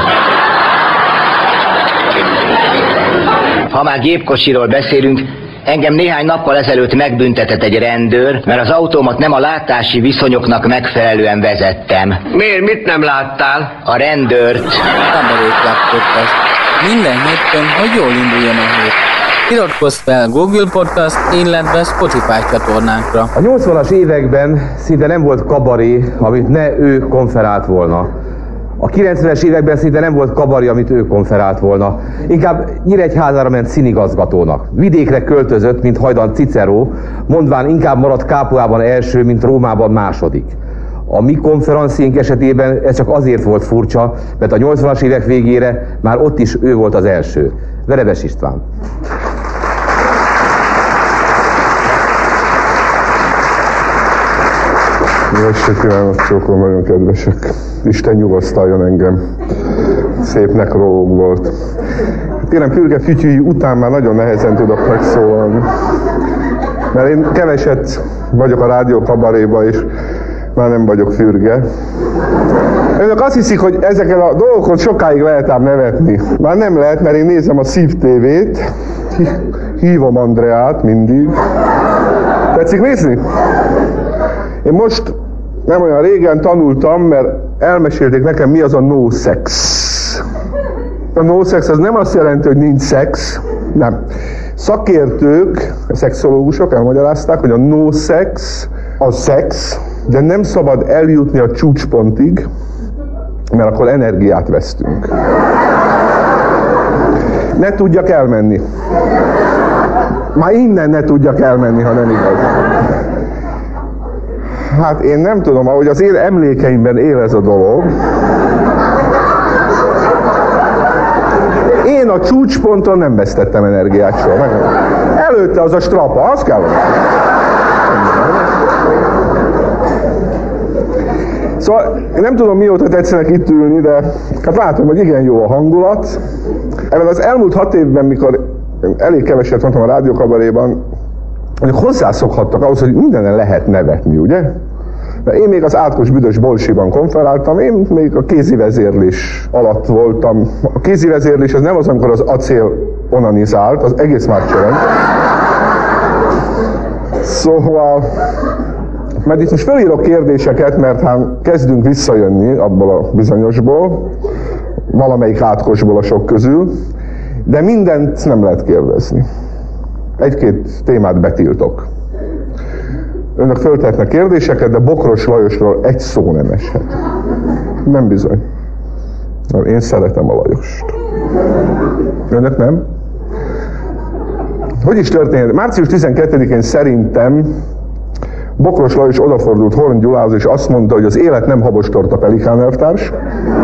Ha már gépkocsiról beszélünk, engem néhány nappal ezelőtt megbüntetett egy rendőr, mert az autómat nem a látási viszonyoknak megfelelően vezettem. Miért? Mit nem láttál? A rendőrt. Kabaréklap podcast. Minden hétfőn, hogy jól induljon a hét. Iratkozz fel Google Podcast, illetve Spotify csatornánkra. A nyolcvanas években szinte nem volt kabaré, amit ne ő konferált volna. A kilencvenes években szinte nem volt kabari, amit ő konferált volna. Inkább Nyíregyházára ment színigazgatónak. Vidékre költözött, mint hajdan Cicero, mondván inkább maradt Kápuában első, mint Rómában második. A mi konferenciánk esetében ez csak azért volt furcsa, mert a nyolcvanas évek végére már ott is ő volt az első. Verebes István. Jó estét kívánok, csókolom, nagyon kedvesek. Isten nyugosztaljon engem. Szép nekrológ volt. Kérem, Pürge fütyűi után már nagyon nehezen tudok megszólalni. Mert én keveset vagyok a rádió kabaréba, és már nem vagyok fürge. Önök azt hiszik, hogy ezeken a dolgokon sokáig lehet ám nevetni. Már nem lehet, mert én nézem a Szív té vét, hívom Andreát mindig. Tetszik nézni? Én most nem olyan régen tanultam, mert elmesélték nekem, mi az a no sex. A no sex az nem azt jelenti, hogy nincs szex, nem. Szakértők, a szexológusok elmagyarázták, hogy a no sex az szex, de nem szabad eljutni a csúcspontig, mert akkor energiát vesztünk. Ne tudjak elmenni. Már innen ne tudjak elmenni, ha nem igaz. Hát én nem tudom, ahogy az én emlékeimben él ez a dolog. Én a csúcsponton nem vesztettem energiát soha. Előtte az a strapa, az kell. Szóval nem tudom, mióta tetszenek itt ülni, de hát látom, hogy igen jó a hangulat. Ebben az elmúlt hat évben, mikor elég keveset mondtam a rádiókabaréban, hogy hozzászokhattak ahhoz, hogy mindenen lehet nevetni, ugye? Mert én még az átkos büdös bolsiban konferáltam, én még a kézi vezérlés alatt voltam. A kézi vezérlés az nem az, amikor az acél onanizált, az egész más jelent. Szóval, mert itt most felírok kérdéseket, mert hát kezdünk visszajönni abból a bizonyosból, valamelyik átkosból a sok közül, de mindent nem lehet kérdezni. Egy-két témát betiltok. Önök föltehetnek kérdéseket, de Bokros Lajosról egy szó nem eshet. Nem bizony. Én szeretem a Lajost. Önök nem? Hogy is történt? március tizenkettedikén szerintem Bokros Lajos odafordult Horn Gyulához, és azt mondta, hogy az élet nem habostorta Pelikán elvtárs.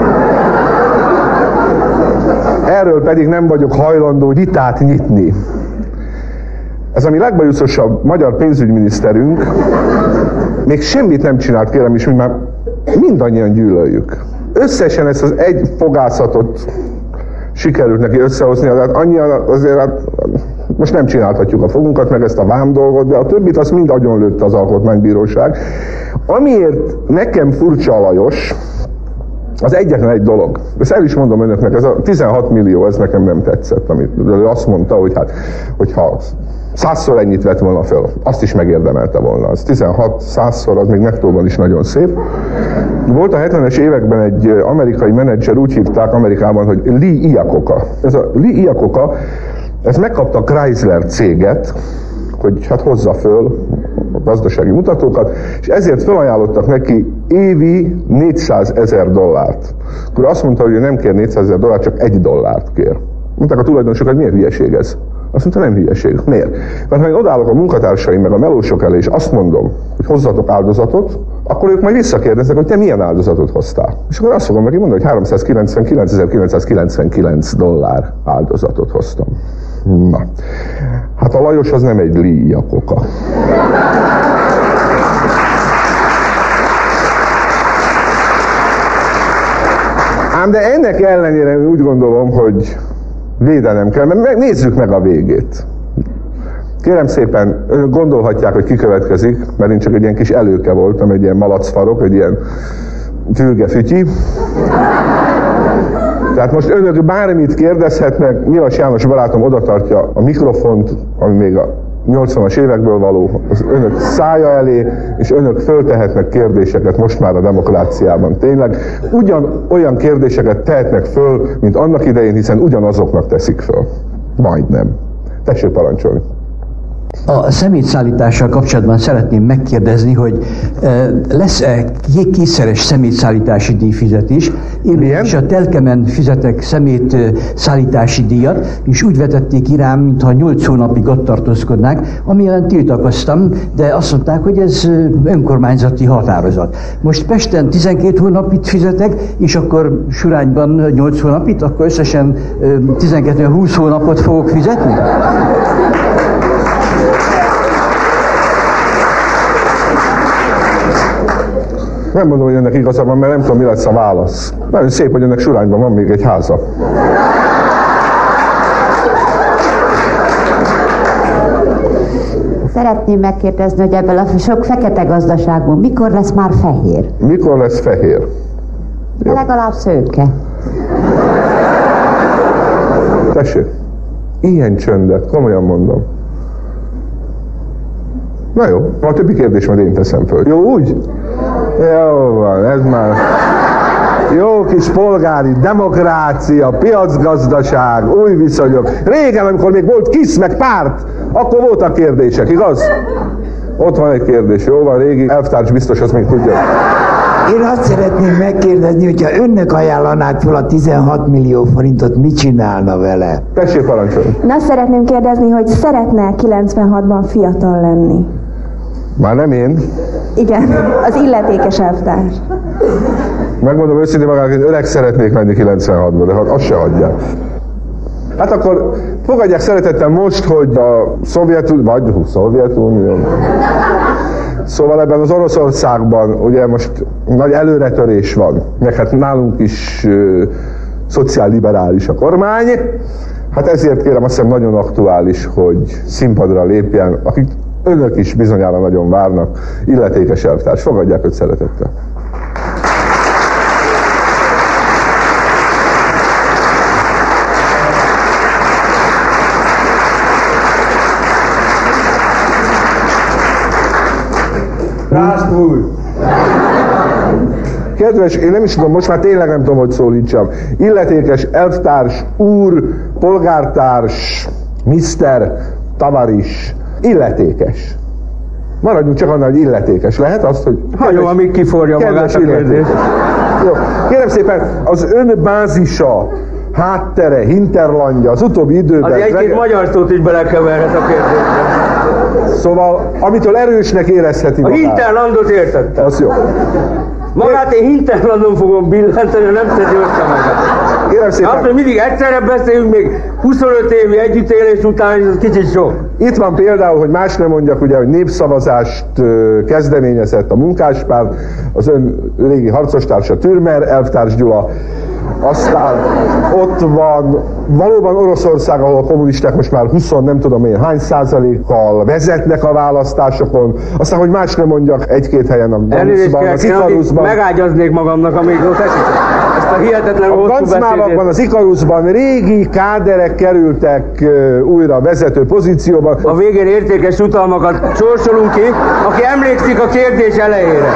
Erről pedig nem vagyok hajlandó vitát nyitni. Ez a mi legbajuszosabb magyar pénzügyminiszterünk még semmit nem csinált, kérem, és mi már mindannyian gyűlöljük. Összesen ezt az egy fogászatot sikerült neki összehozni, tehát annyian azért hát most nem csinálhatjuk a fogunkat, meg ezt a vám dolgot, de a többit azt mind agyon lőtte az Alkotmánybíróság. Amiért nekem furcsa a Lajos, az egyetlen egy dolog. Ezt el is mondom önöknek, ez a tizenhat millió, ez nekem nem tetszett, amit ő azt mondta, hogy hát, hogyha százszor ennyit vett volna föl, azt is megérdemelte volna. Az tizenhat százszor, az még nettóban is nagyon szép. Volt a hetvenes években egy amerikai menedzser, úgy hívták Amerikában, hogy Lee Iacocca. Ez a Lee Iacocca, ez megkapta a Chrysler céget, hogy hát hozza föl a gazdasági mutatókat, és ezért felajánlottak neki évi négyszázezer dollárt. Akkor azt mondta, hogy ő nem kér négyszázezer dollárt, csak egy dollárt kér. Mondták a tulajdonosok, hogy miért hülyeség ez? Azt mondta, nem hülyeség. Miért? Mert ha én odállok a munkatársaim meg a melósok elé, és azt mondom, hogy hozzatok áldozatot, akkor ők majd visszakérdeznek, hogy te milyen áldozatot hoztál. És akkor azt fogom neki mondani, hogy háromszázkilencvenkilencezer-kilencszázkilencvenkilenc dollár áldozatot hoztam. Na, hát a Lajos az nem egy Lee Iacocca. Ám de ennek ellenére úgy gondolom, hogy védenem kell, mert nézzük meg a végét. Kérem szépen, önök gondolhatják, hogy ki következik, mert én csak egy ilyen kis előke voltam, egy ilyen malacfarok, egy ilyen fülge-fütyi. Tehát most önök bármit kérdezhetnek, Nyilas János barátom odatartja a mikrofont, ami még a nyolcvanas évekből való, az önök szája elé, és önök föltehetnek kérdéseket most már a demokráciában. Tényleg ugyan olyan kérdéseket tehetnek föl, mint annak idején, hiszen ugyanazoknak teszik föl. Majdnem. Tessék parancsolni. A szemétszállítással kapcsolatban szeretném megkérdezni, hogy lesz-e kétszeres szemétszállítási díjfizetés? Én is a Telkemen fizetek szemétszállítási díjat, és úgy vetették irám, mintha nyolc hónapig ott tartózkodnák, ami ellen tiltakoztam, de azt mondták, hogy ez önkormányzati határozat. Most Pesten tizenkét hónapit fizetek, és akkor Surányban nyolc hónapit, akkor összesen tizenkettő-húsz hónapot fogok fizetni? Nem mondom, hogy önnek igaza van, mert nem tudom, mi lesz a válasz. Nagyon szép, hogy önnek Surányban van még egy háza. szeretném megkérdezni, hogy ebből a sok fekete gazdaságból mikor lesz már fehér? Mikor lesz fehér? De legalább szőke. Tessék, ilyen csöndet, komolyan mondom. Na jó, a többi kérdés majd én teszem föl. Jó úgy? Jó van, ez már... Jó kis polgári demokrácia, piacgazdaság, új viszonyok. Régen, amikor még volt KISZ meg párt, akkor voltak kérdések, igaz? Ott van egy kérdés, jó van, régi elvtárs biztos, azt még tudja. Én azt szeretném megkérdezni, hogyha önnek ajánlanák fel a tizenhat millió forintot, mit csinálna vele? Tessék parancsolni. Na, azt szeretném kérdezni, hogy szeretne kilencvenhatban fiatal lenni? Már nem én. Igen, az illetékes elvtárs. Megmondom őszintén magának, hogy öreg szeretnék lenni kilencvenhatban, de hát azt se hagyják. Hát akkor fogadják szeretettel most, hogy a Szovjetunió, vagy Szovjetunió, szóval ebben az Oroszországban ugye most nagy előretörés van, meg hát nálunk is ö, szociálliberális a kormány, hát ezért kérem, azt hiszem nagyon aktuális, hogy színpadra lépjen, akik önök is bizonyára nagyon várnak, illetékes elvtárs, fogadják őt szeretettel. Rászpúj! Kedves, én nem is tudom, most már tényleg nem tudom, hogy szólítsam. Illetékes elvtárs, úr, polgártárs, miszter, tavaris, illetékes. Maradjunk csak annál, hogy illetékes. Lehet azt, hogy... Ha jó, amíg kiforja magát a kérdés. Jó. Kérem szépen, az ön bázisa, háttere, hinterlandja az utóbbi időben... Az egy-két magyar szót is belekeverhet a kérdésbe. Szóval, amitől erősnek érezheti magát. A hinterlandot értettem. Az jó. Magát én hinterlandon fogom billenteni, nem szedi össze magát. Kérem szépen. Azt, hogy mindig egyszerre beszélünk, még huszonöt évi együttélés után, ez kicsit sok. Itt van például, hogy más nem mondjak, ugye, hogy népszavazást kezdeményezett a Munkáspárt, az ön régi harcostársa Türmer, elvtárs Gyula. Aztán ott van valóban Oroszország, ahol a kommunisták most már húsz, nem tudom én hány százalékkal vezetnek a választásokon. Aztán, hogy más nem mondjak, egy-két helyen a Gancban, az Ikaruszban. Megágyaznék magamnak, amíg ott esik. Ezt a hihetetlen hosszú beszédét. A Gancmávakban, az Ikaruszban régi káderek kerültek uh, újra vezető pozícióba. A végén értékes utalmakat sorsolunk ki, aki emlékszik a kérdés elejére.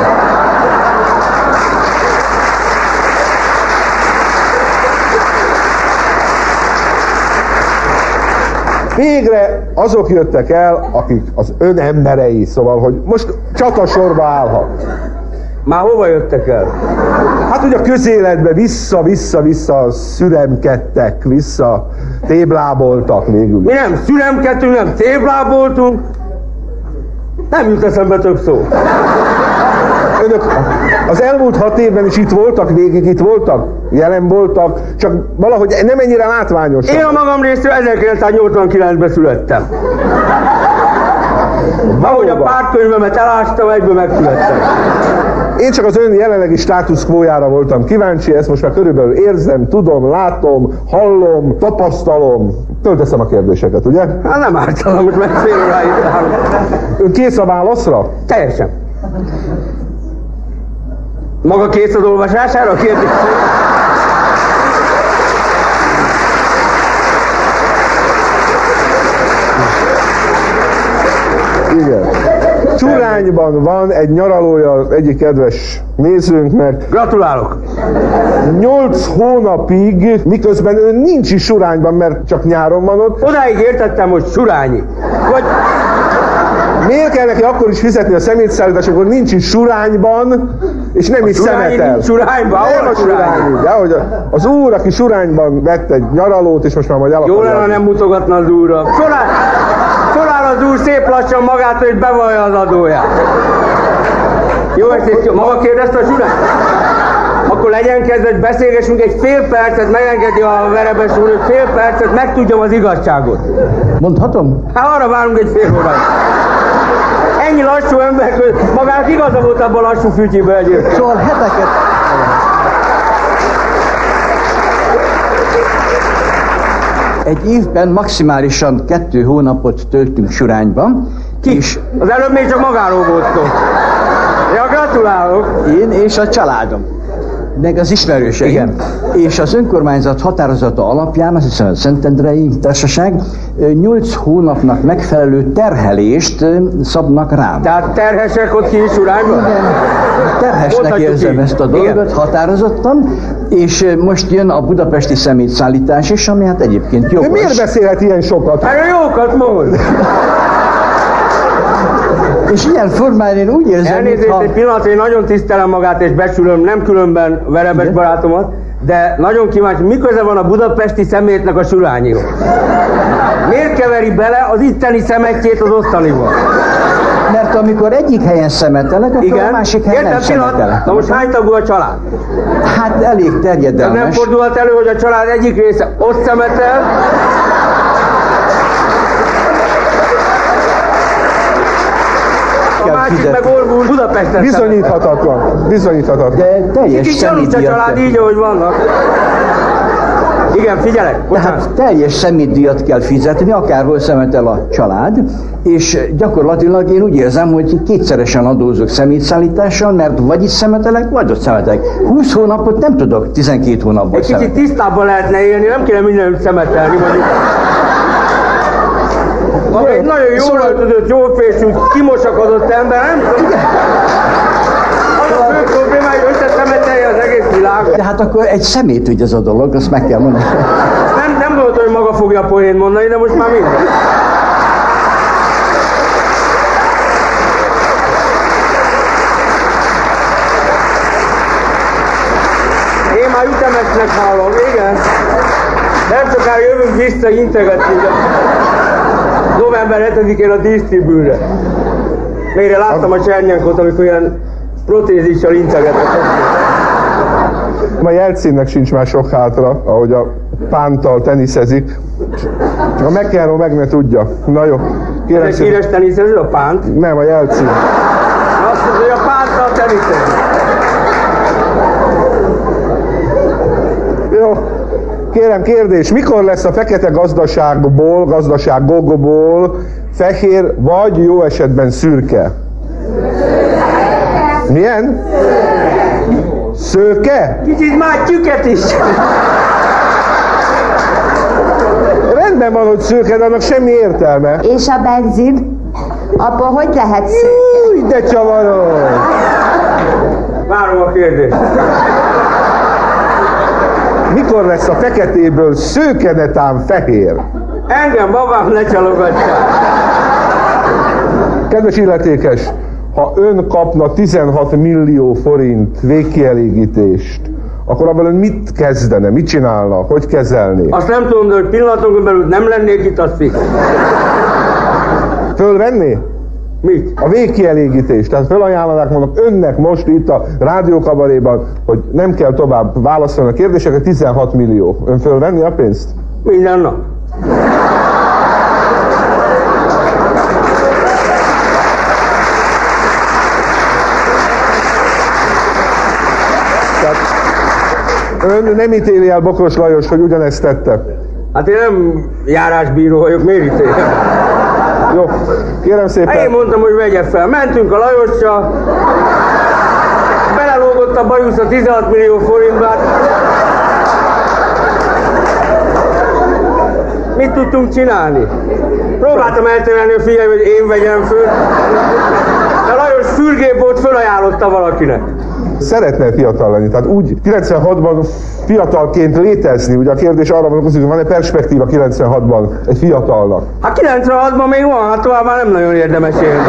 Végre azok jöttek el, akik az ön emberei, szóval, hogy most csatasorba állhat. Már hova jöttek el? Hát ugye a közéletbe vissza-vissza-vissza szüremkedtek, vissza tébláboltak végül. Mi nem szüremkedtünk, nem tébláboltunk. Nem jut eszembe több szó. Önök az elmúlt hat évben is itt voltak, végig itt voltak, jelen voltak, csak valahogy nem ennyire látványosan. Én a magam részéről ezerkilencszáznyolcvankilencben születtem. Ahogy a pártkönyvemet elástam, egyből megszülettem. Én csak az ön jelenlegi status quo-jára voltam kíváncsi, ezt most már körülbelül érzem, tudom, látom, hallom, tapasztalom. Tölteszem a kérdéseket, ugye? Hát nem ártalom, most meg fél óráig. Ön kész a válaszra? Teljesen. Maga kész az olvasására a kérdés? Igen. Surányban van egy nyaralója az egyik kedves nézőnknek. Gratulálok! Nyolc hónapig, miközben ön nincs is Surányban, mert csak nyáron van ott. Odáig értettem, hogy surányi. Vagy... Miért kell neki akkor is fizetni a szemétszállítás, akkor nincs is Surányban, és nem a is szemetel? Nincs Surányban? Nem a Surányi. De hogy az úr, aki Surányban vett egy nyaralót, és most már majd el Jó lenne, nem mutogatna az úrra. Során, során az úr szép lassan magát, hogy bevallja az adóját. Jó estét, maga kérdezte a Surány? Akkor legyen kedves, beszélgessünk egy fél percet, megengedi a Verebes úr, hogy fél percet, megtudjam az igazságot. Mondhatom? Hát arra várunk egy fél órát. Ennyi lassú ember, hogy magának igaza volt abban a lassú fütyében egyébként. Szóval heteket... Egy évben maximálisan kettő hónapot töltünk Surányban, Ki? És az előbb még csak magáról volt szó. Ja, gratulálok! Én és a családom. Meg az ismerőseim. Igen. És az önkormányzat határozata alapján, azt hiszem a Szentendrei Társaság nyolc hónapnak megfelelő terhelést szabnak rám. Tehát terhesek ott ki is urányban? Igen. Terhesnek érzem ezt a dolgot, igen. Határozottan, és most jön a budapesti szemétszállítás is, ami hát egyébként jogos. De miért beszélhet ilyen sokat? Hát jókat mond! És ilyen formán én úgy érzem, elnézést, ha... egy pillanat, én nagyon tisztelem magát és becsülöm, nem különben Verebes igen. barátomat, de nagyon kíváncsi, mi köze van a budapesti szemétnek a surányihoz? Miért keveri bele az itteni szemetjét az ottanival? Mert amikor egyik helyen szemetelek, akkor igen. a másik helyen nem szemetelek. Na most hány tagú a család? Hát elég terjedelmes. Nem fordulhat elő, hogy a család egyik része ott szemetel, a másik meg Orgún Budapesten. Bizonyíthatatlan. Bizonyíthatatlan. De teljes szemétdíjat. Kicsit család így, ahogy vannak. Igen, figyelek. Tehát teljes szemétdíjat kell fizetni, akárhol szemetel a család, és gyakorlatilag én úgy érzem, hogy kétszeresen adózok szemétszállítással, mert vagy itt szemetelek, vagy ott szemetelek. húsz hónapot nem tudok, tizenkét hónapban egy kicsit tisztában lehetne élni, nem kéne mindenütt szemetelni, mondjuk. Maga egy nagyon jól öltözött, jól fésült, kimosakodott ember, nem tudom. Az a fő probléma, hogy összeszemetelje az egész világot. De hát akkor egy szemétügy ez a dolog, azt meg kell mondani. Nem, nem gondoltam, hogy maga fogja a poént mondani, de most már minden. Én már ütemesnek hallom, igen. Nem sokára jövünk vissza integetni. november hetedikén a dísztribűnre. Mire láttam a Csernyankot, amikor ilyen protézissal integetett. A Jelcinnek sincs már sok hátra, ahogy a Pántal teniszezik. A McEnroe meg ne tudja. Na jó. Kérem szépen. Híres teniszező a Pánt? Nem, a Jelcin. Azt mondja, hogy a Pántal teniszezik. Jó. Kérem, kérdés, mikor lesz a fekete gazdaságból, gazdaságokból fehér, vagy jó esetben szürke? Milyen? Szőke? Kicsit már tyüket is. Rendben van, hogy szőke, de annak semmi értelme. És a benzin? Abból hogy lehet szőke? Júj, de csavarod! Várom a kérdést. Mikor lesz a feketéből szőke, netán fehér? Engem babám ne csalogatja. Kedves illetékes, ha ön kapna tizenhat millió forint végkielégítést, akkor abban ön mit kezdene, mit csinálna, hogy kezelné? Azt nem tudom, de hogy pillanatokon belül nem lennék itt, az fix. Fölvenné? Mit? A végkielégítést. Tehát felajánlanák mondok önnek most itt a rádiókabaréban, hogy nem kell tovább válaszolni a kérdéseket, tizenhat millió. Ön fölvenni a pénzt? Minden nap. Tehát ön nem ítéli el Bokros Lajos, hogy ugyanezt tette? Hát én nem járásbíró vagyok, miért ítélem? Jó, kérem szépen. Én mondtam, hogy vegye fel. Mentünk a Lajossal, belelógott a bajusz a tizenhat millió forintba. Mit tudtunk csinálni? Próbáltam elterelni a figyelmet, hogy én vegyem föl. De Lajos fürgép volt, fölajánlotta valakinek. Szeretne fiatal lenni, tehát úgy kilencvenhatban fiatalként létezni, ugye a kérdés arra vonatkozik, hogy van-e perspektíva kilencvenhatban egy fiatalnak? Hát kilencvenhatban még van, hát tovább már nem nagyon érdemes élni.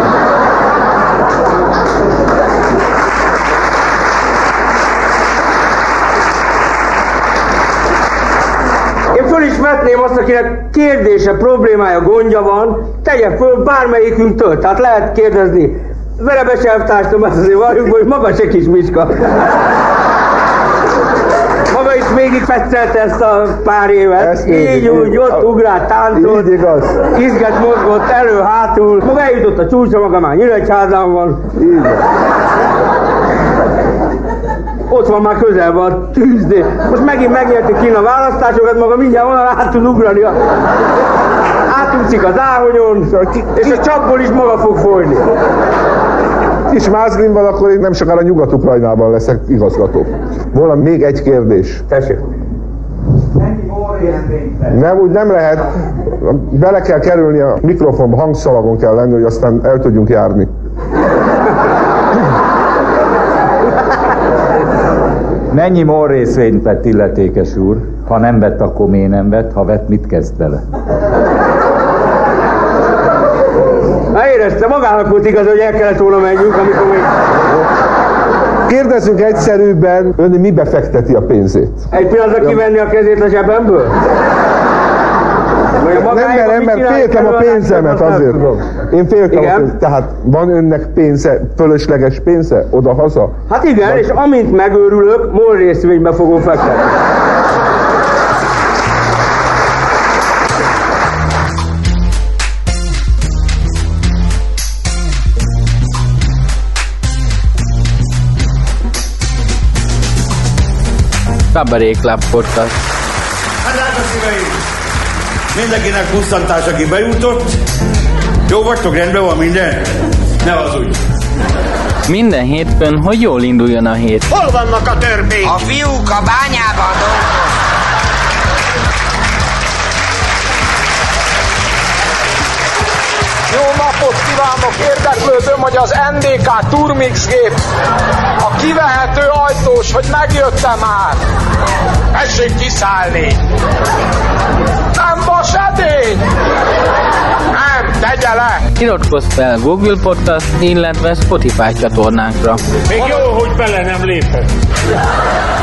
Én föl is vetném azt, akinek kérdése, problémája, gondja van, tegye föl bármelyikünktől, tehát lehet kérdezni. Verebes elvtársam, azt azért valljuk, hogy maga se kis Micska. Maga is végig fetszelte ezt a pár évet. Ezt így, úgy, ott ugrált, táncolt, izget mozgott elő-hátul. Maga eljutott a csúcsra, maga már Nyíregyházán van. Így. Ott van már közel van a tűzdé. Most megint megnyertük ki a választásokat, maga mindjárt onnan át tud ugrani. átúszik az áhonyon, és a csapból is maga fog folyni. Kis mázgrimban, akkor én nem sokára Nyugat-Ukrajnában leszek igazgató. Volna még egy kérdés. Tessék. Nem, úgy nem lehet. Bele kell kerülni a mikrofonba, hangszalagon kell lenni, hogy aztán el tudjunk járni. Mennyi MOL részvényt vett illetékes úr? Ha nem vett, akkor miért nem vett? Ha vett, mit kezd bele? Na érezte, magának volt igaz, hogy el kellett volna menjünk, amikor még... Kérdezzünk egyszerűbben, ön mibe fekteti a pénzét? Egy pillanatra kivenni a kezét a zsebemből? Nem, mert, mert féltem a pénzemet azért. Én féltem a pénzemet. Tehát van önnek pénze, fölösleges pénze oda-haza? Hát igen, vagy... és amint megőrülök, MOL részvénybe fogom fektetni. Cabaret Club Podcast. Hát drága szíveim! Mindenkinek pusztantás, aki bejutott. Jó vagytok, rendben van minden? Ne hazudj! Minden hétfőn, hogy jól induljon a hét. Hol vannak a törpék? A fiúk a bányában dolgoznak. Jó napot kívánok! Érdeklődöm, hogy az en dé ká Turmix gép a kivehető ajtós, hogy megjött-e már? Tessék kiszállni! Nem vas edény! Nem, tegye le! Iratkozz fel Google Podcast, illetve Spotify csatornánkra. Még jó, hogy bele nem lépett.